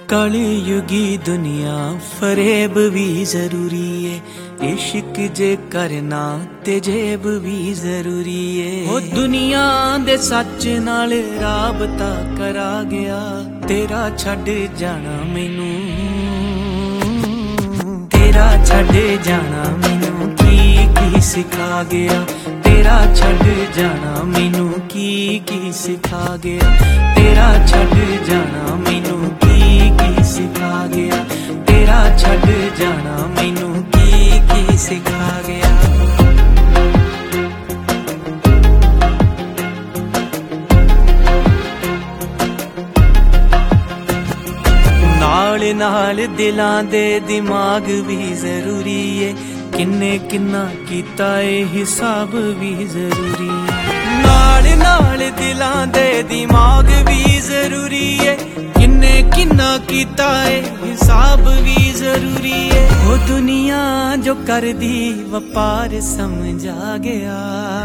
कलयुगी दुनिया फरेब भी जरूरी है, इश्क जे करना ते जेब भी जरूरी है। ओ दुनिया दे सच नाल राबता करा गया, तेरा छड़ जाना मैनू, तेरा छड़ जाना मैनू की सिखा गया, तेरा छड़ जाना मैनू की सिखा गया, तेरा छड़ जाना मैनू की सिखा गया, तेरा छड़ जाना मैनू की सिखा गया। नाल नाल दिलां दे दिमाग भी जरूरी है, किन्ने किन्ना कीता ए हिसाब भी जरूरी है। नाल नाल दिलां दे दिमाग भी जरूरी है, किन्ने किन्ना कीता ए हिसाब भी जरूरी है। वो दुनिया जो कर दी व्यापार समझा गया,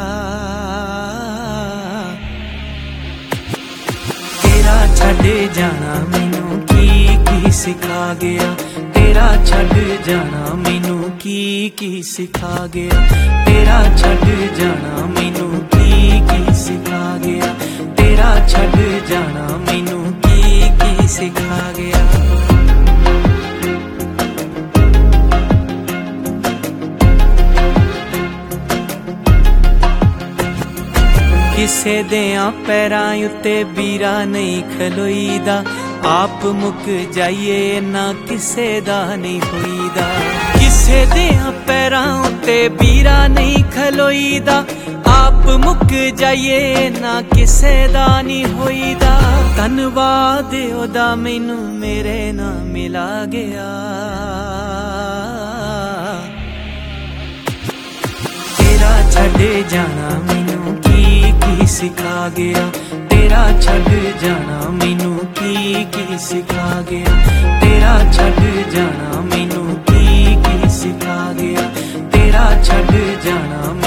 तेरा छड़ जाना मैनू की सिखा गया, तेरा छड़ जाना मैनू की सिखा गया, तेरा छड़ जाना मैनू की सिखा गया, तेरा छड़ जाना मैनू की सिखा गया। किसे देयां पैरां उत्ते बीरा नहीं खलोईदा, आप मुक जाइए ना किसे दा नहीं होईदा। किसे देयां पैरां उत्ते बीरा नहीं खलोईदा, आप मुक जाइए ना किसे दा नहीं होईदा। धन्नवाद ओदा मैनू मेरे ना मिला गया, तेरा छड़ जाना मैनू की सिखा गया, तेरा छड़ जाना मैनू की सिखा गया, तेरा छड़ जाना मैनू की सिखा गया, तेरा छड़ जाना